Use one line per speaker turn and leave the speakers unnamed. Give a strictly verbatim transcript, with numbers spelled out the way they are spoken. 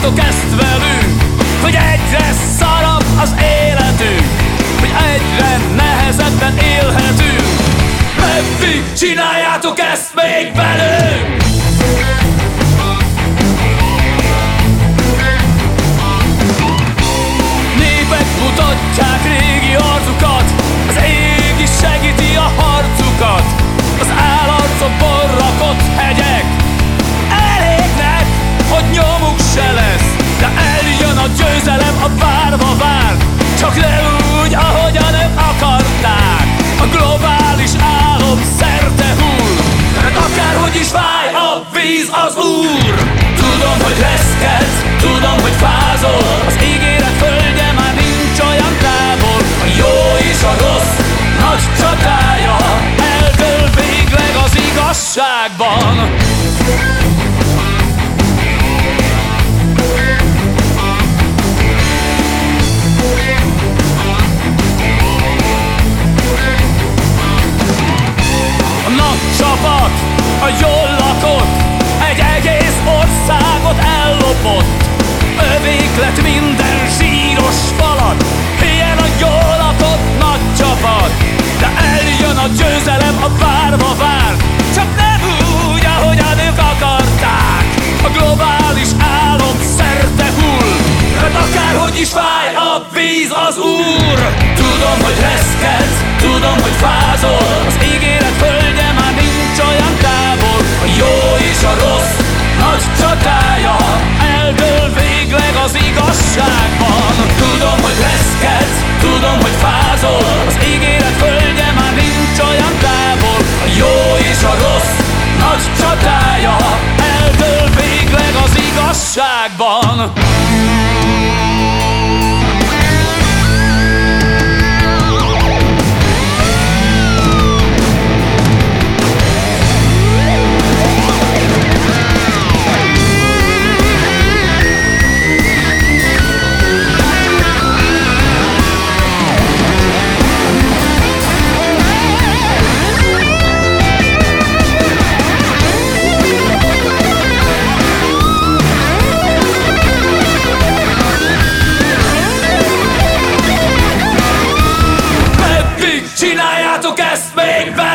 csináljátok ezt velünk, hogy egyre szarabb az életünk, hogy egyre nehezebben élhetünk. Meddig csináljátok ezt még velünk? Népek mutatják régi arcukat, az ég is segíti a harcukat. Az állarcokból rakott hegyek elégnek, hogy nyomuk se lesz, de eljön a győzelem, a várva vár, csak ne úgy, ahogyan ők akarták. A globális álom szerte hull, mert akárhogy is fáj, a víz az úr. Tudom, hogy reszked, tudom, hogy fázol, az ígéret földje már nincs olyan távol. A jó és a rossz nagy csatája eldől végleg az igazságban. A nagy csapat, a jól lakott, egy egész országot ellopott. Övék lett minden zsíros falat, ilyen a jól lakott nagy csapat. De eljön a győzelem, a várva vár, csak nem úgy, ahogyan ők akarták. A globális álom szerte hull, mert akárhogy is fáj, a víz az úr. Tudom, hogy reszked, tudom, hogy fázol, az ígéret földje már nincs olyan távol. A jó és a rossz nagy csatája eldől végleg az igazságban. Tudom, hogy reszked, tudom, hogy fázol, az ígéret földje már nincs olyan távol. A jó és a rossz nagy csatája eldől végleg az igazságban. Csináljátok ezt még be!